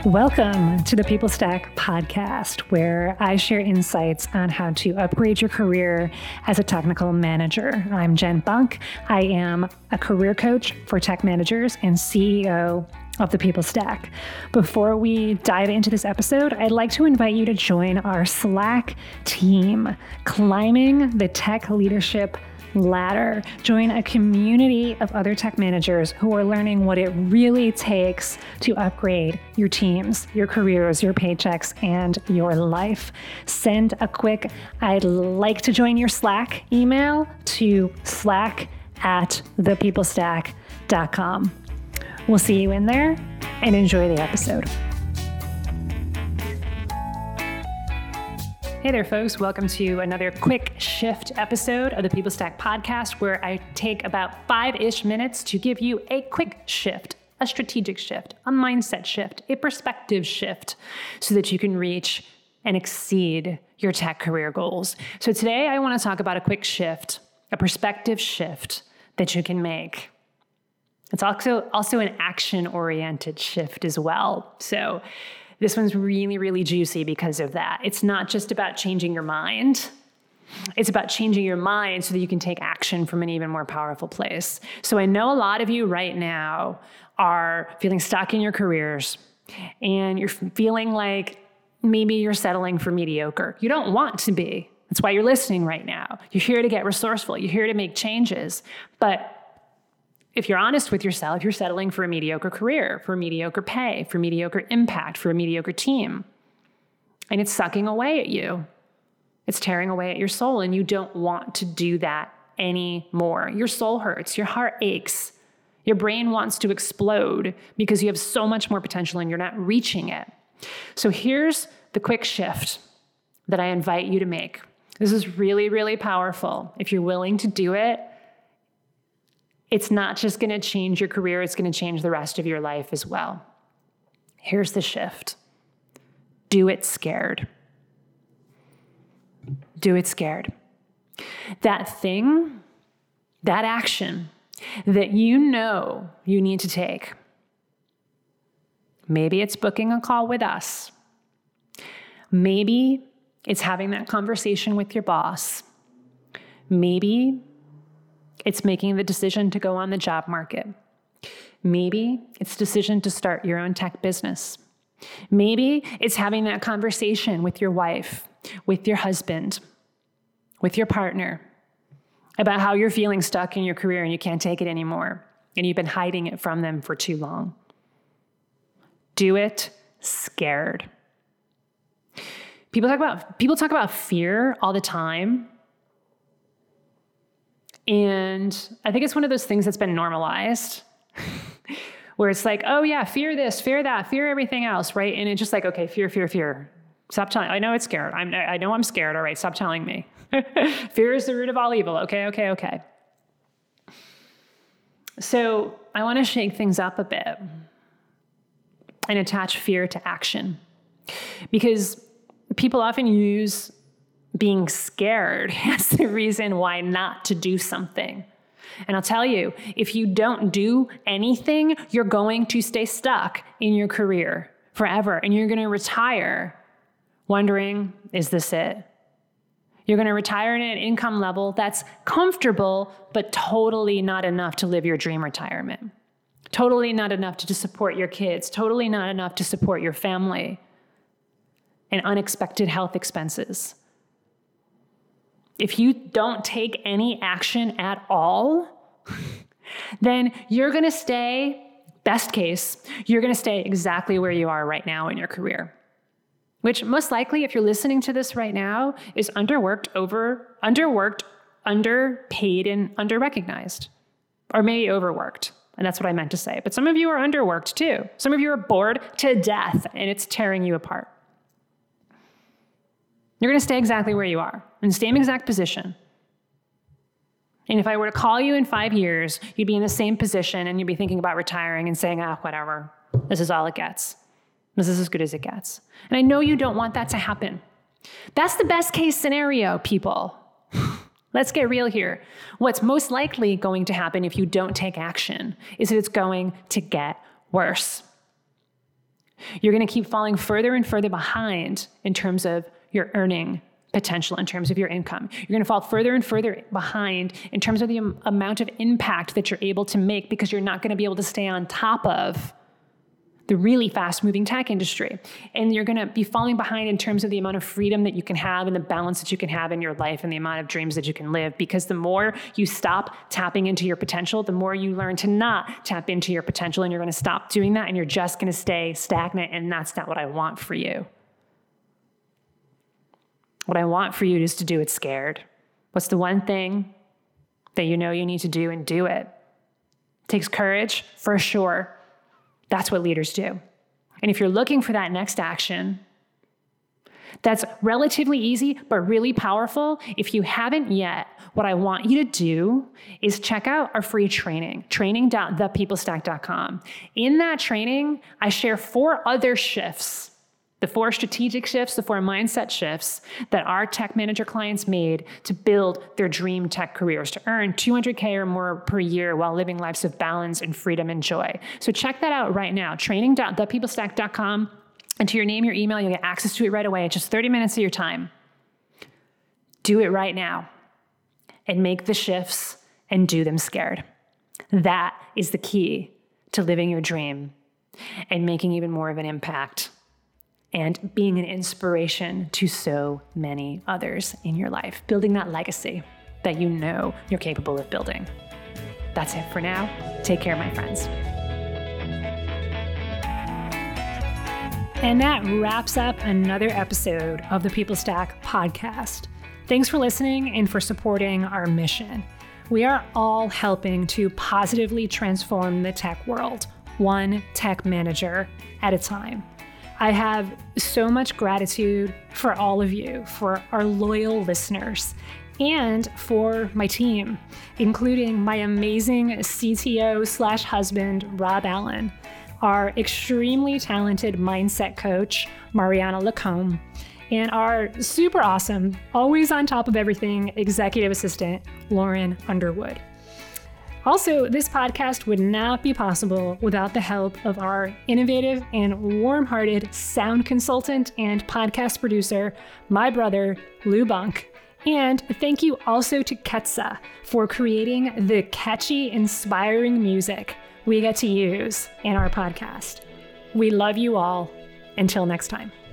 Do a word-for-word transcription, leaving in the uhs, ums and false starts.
Welcome to the People Stack podcast, where I share insights on how to upgrade your career as a technical manager. I'm Jen Bunk. I am a career coach for tech managers and C E O of the People Stack. Before we dive into this episode, I'd like to invite you to join our Slack team, Climbing the Tech Leadership Ladder. Join a community of other tech managers who are learning what it really takes to upgrade your teams, your careers, your paychecks, and your life. Send a quick, I'd like to join your Slack email to slack at the people stack dot com. We'll see you in there and enjoy the episode. Hey there, folks. Welcome to another quick shift episode of the People Stack podcast, where I take about five-ish minutes to give you a quick shift, a strategic shift, a mindset shift, a perspective shift, so that you can reach and exceed your tech career goals. So today I want to talk about a quick shift, a perspective shift that you can make. It's also, also an action-oriented shift as well. So this one's really, really juicy because of that. It's not just about changing your mind. It's about changing your mind so that you can take action from an even more powerful place. So I know a lot of you right now are feeling stuck in your careers, and you're feeling like maybe you're settling for mediocre. You don't want to be. That's why you're listening right now. You're here to get resourceful. You're here to make changes. But if you're honest with yourself, you're settling for a mediocre career, for mediocre pay, for mediocre impact, for a mediocre team. And it's sucking away at you. It's tearing away at your soul, and you don't want to do that anymore. Your soul hurts, your heart aches, your brain wants to explode because you have so much more potential and you're not reaching it. So here's the quick shift that I invite you to make. This is really, really powerful. If you're willing to do it, it's not just going to change your career, it's going to change the rest of your life as well. Here's the shift. Do it scared. Do it scared. That thing, that action that you know you need to take. Maybe it's booking a call with us. Maybe it's having that conversation with your boss. Maybe it's making the decision to go on the job market. Maybe it's the decision to start your own tech business. Maybe it's having that conversation with your wife, with your husband, with your partner about how you're feeling stuck in your career and you can't take it anymore, and you've been hiding it from them for too long. Do it scared. People talk about, people talk about fear all the time. And I think it's one of those things that's been normalized where it's like, oh yeah, fear this, fear that, fear everything else, right? And it's just like, okay, fear, fear, fear. Stop telling, I know it's scared. I'm, I know I'm scared. All right, stop telling me. Fear is the root of all evil. Okay, okay, okay. So I want to shake things up a bit and attach fear to action, because people often use being scared as the reason why not to do something. And I'll tell you, if you don't do anything, you're going to stay stuck in your career forever. And you're going to retire wondering, is this it? You're going to retire at an income level that's comfortable, but totally not enough to live your dream retirement. Totally not enough to support your kids. Totally not enough to support your family and unexpected health expenses. If you don't take any action at all, then you're going to stay, best case, you're going to stay exactly where you are right now in your career, which most likely, if you're listening to this right now, is underworked, over, underworked, underpaid, and underrecognized, or maybe overworked. And that's what I meant to say. But some of you are underworked too. Some of you are bored to death, and it's tearing you apart. You're going to stay exactly where you are, in the same exact position. And if I were to call you in five years, you'd be in the same position and you'd be thinking about retiring and saying, ah, whatever, this is all it gets. This is as good as it gets. And I know you don't want that to happen. That's the best case scenario, people. Let's get real here. What's most likely going to happen if you don't take action is that it's going to get worse. You're going to keep falling further and further behind in terms of your earning potential, in terms of your income. You're going to fall further and further behind in terms of the am- amount of impact that you're able to make, because you're not going to be able to stay on top of the really fast-moving tech industry. And you're going to be falling behind in terms of the amount of freedom that you can have and the balance that you can have in your life and the amount of dreams that you can live. Because the more you stop tapping into your potential, the more you learn to not tap into your potential, and you're going to stop doing that, and you're just going to stay stagnant. And that's not what I want for you. What I want for you is to do it scared. What's the one thing that you know you need to do, and do it? It takes courage, for sure. That's what leaders do. And if you're looking for that next action, that's relatively easy, but really powerful. If you haven't yet, what I want you to do is check out our free training, training dot the people stack dot com. In that training, I share four other shifts, the four strategic shifts, the four mindset shifts that our tech manager clients made to build their dream tech careers, to earn two hundred K or more per year while living lives of balance and freedom and joy. So check that out right now, training dot the people stack dot com. Enter your name, your email, you'll get access to it right away. It's just thirty minutes of your time. Do it right now and make the shifts and do them scared. That is the key to living your dream and making even more of an impact, and being an inspiration to so many others in your life, building that legacy that you know you're capable of building. That's it for now. Take care, my friends. And that wraps up another episode of the People Stack podcast. Thanks for listening and for supporting our mission. We are all helping to positively transform the tech world, one tech manager at a time. I have so much gratitude for all of you, for our loyal listeners, and for my team, including my amazing C T O slash husband, Rob Allen, our extremely talented mindset coach, Mariana Lacombe, and our super awesome, always on top of everything, executive assistant, Lauren Underwood. Also, this podcast would not be possible without the help of our innovative and warm-hearted sound consultant and podcast producer, my brother, Lou Bunk. And thank you also to Ketsa for creating the catchy, inspiring music we get to use in our podcast. We love you all. Until next time.